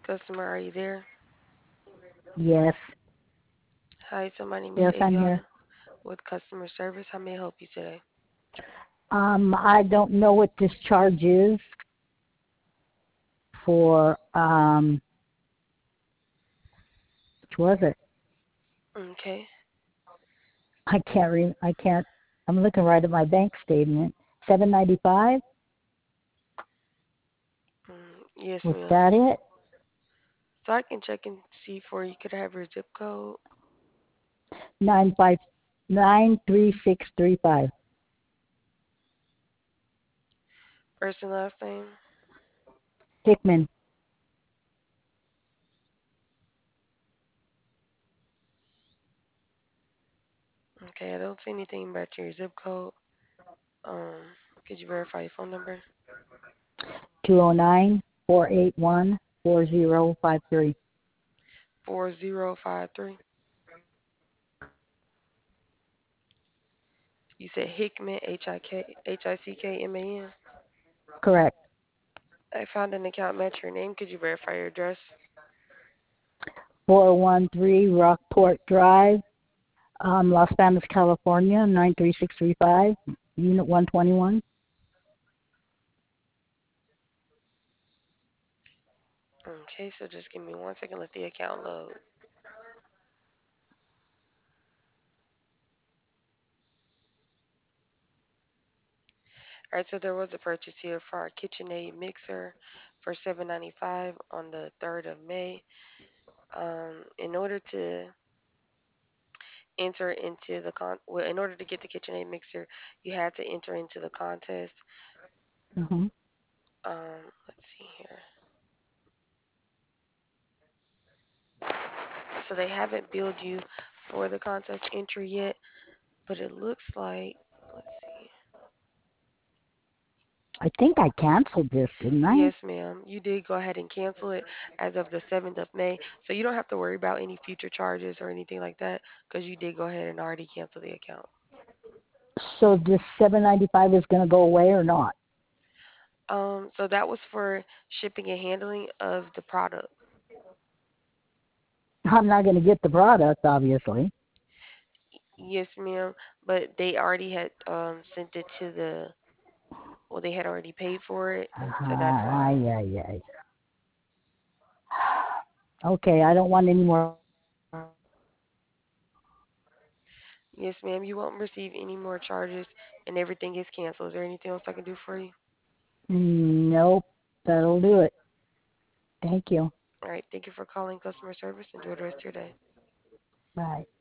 Customer, are you there? Yes. Hi, so my name is Yes, I'm here. Aviana with customer service. How may I help you today? I don't know what this charge is for, which was it? Okay. I can't, I'm looking right at my bank statement. 795. Yes, Was ma'am. that it? So I can check and see for you. Could I have your zip code, 9593635. first and last name? Hickman. Okay, I don't see anything about your zip code. Um, could you verify your phone number? 209-481-4053. 4053. You said Hickman, Hickman. Correct. I found an account match your name. Could you verify your address? 413 Rockport Drive, Los Banos, California, 93635, Unit 121. Okay, so just give me 1 second. Let the account load. All right, so there was a purchase here for our KitchenAid mixer for $7.95 on the 3rd of May. In order to enter into the in order to get the KitchenAid mixer, you had to enter into the contest. Mm-hmm. Let's see here. So they haven't billed you for the contest entry yet, but it looks like, let's see. I think I canceled this, didn't I? Yes, ma'am. You did go ahead and cancel it as of the 7th of May. So you don't have to worry about any future charges or anything like that because you did go ahead and already cancel the account. So this 795 is going to go away or not? So that was for shipping and handling of the product. I'm not going to get the product, obviously. Yes, ma'am. But they already had sent it to well, they had already paid for it. So that's why. Ay, ay, ay. Okay, I don't want any more. Yes, ma'am. You won't receive any more charges and everything is canceled. Is there anything else I can do for you? Nope, that'll do it. Thank you. All right. Thank you for calling customer service. Enjoy the rest of your day. Bye.